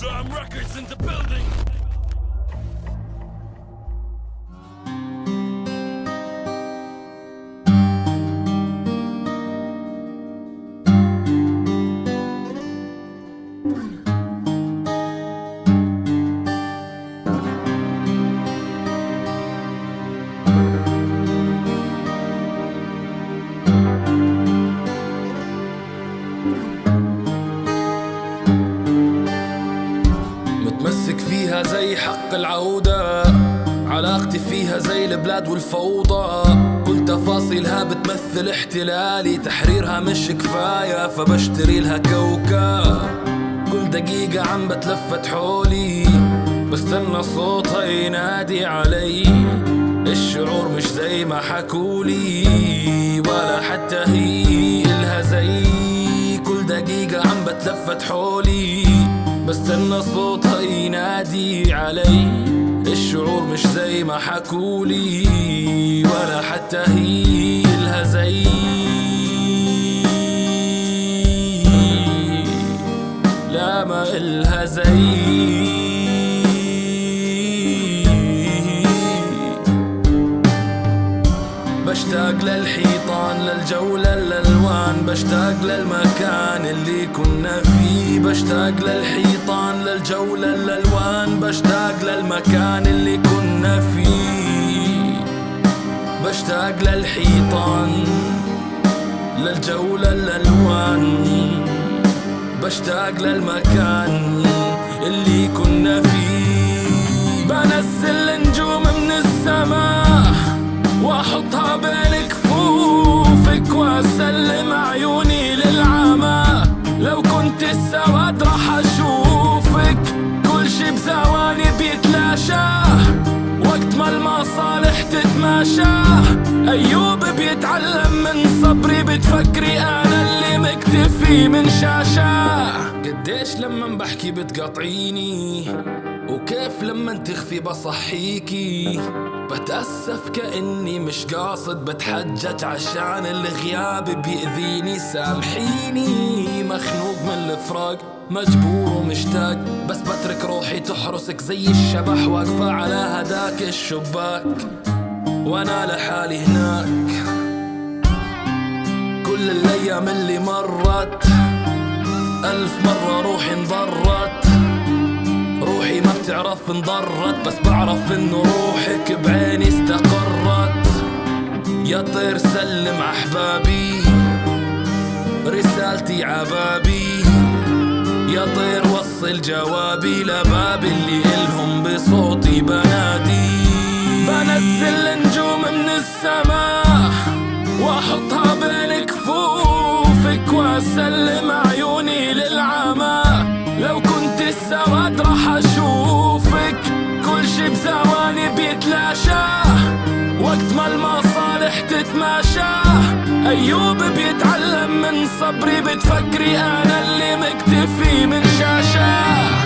Zam Records in the building. متمسك فيها زي حق العودة، علاقتي فيها زي البلاد والفوضى، كل تفاصيلها بتمثل احتلالي، تحريرها مش كفاية فبشتري لها كوكب، كل دقيقة عم بتلفت حولي بستنى صوتها ينادي علي، الشعور مش زي ما حكولي ولا حتى هي إلها زي، كل دقيقة عم بتلفت حولي بستنى صوتها ينادي علي، الشعور مش زي ما حكولي ولا حتى هي إلها زي، لا ما إلها زي. بشتاق للحيطان للجولة للألوان، بشتاق للمكان اللي كنا فيه، بشتاق للحيطان للجولة للألوان، بشتاق للمكان اللي كنا فيه، بشتاق للحيطان للجولة للألوان، بشتاق للمكان اللي كنا فيه، بنزل نجوم من السماء واحطها بين كفوفك واسلم عيوني للعمى، لو كنت السواد راح اشوفك، كل شي بثواني بيتلاشى وقت ما المصالح تتماشى، ايوب بيتعلم من صبري، بتفكري انا اللي مكتفي من شاشة، قديش لما بحكي بتقاطعيني وكيف لما تخفي بصحيكي، بتأسف كأني مش قاصد، بتحجج عشان الغياب بيأذيني، سامحيني مخنوق من الفراق مجبور ومشتاق، بس بترك روحي تحرسك زي الشبح واقفة على هداك الشباك وانا لحالي هناك، كل الايام اللي مرت 1000 مرة روحي انضرت، روحي ما بتعرف انضرت، بس بعرف انه روحك بعيني استقرت، يا طير سلم احبابي رسالتي عبابي، يا طير وصل جوابي لباب اللي إلهم بصوتي بنادي، بنزل نجوم من السماء واحطها بين كفوفك واسلم عيوني للعمى، لو كنت السواد راح اشوفك، كل شي بثواني بيتلاشى وقت ما المصالح تتماشى، ايوب بيتعلم من صبري، بتفكري انا اللي مكتفي من شاشة.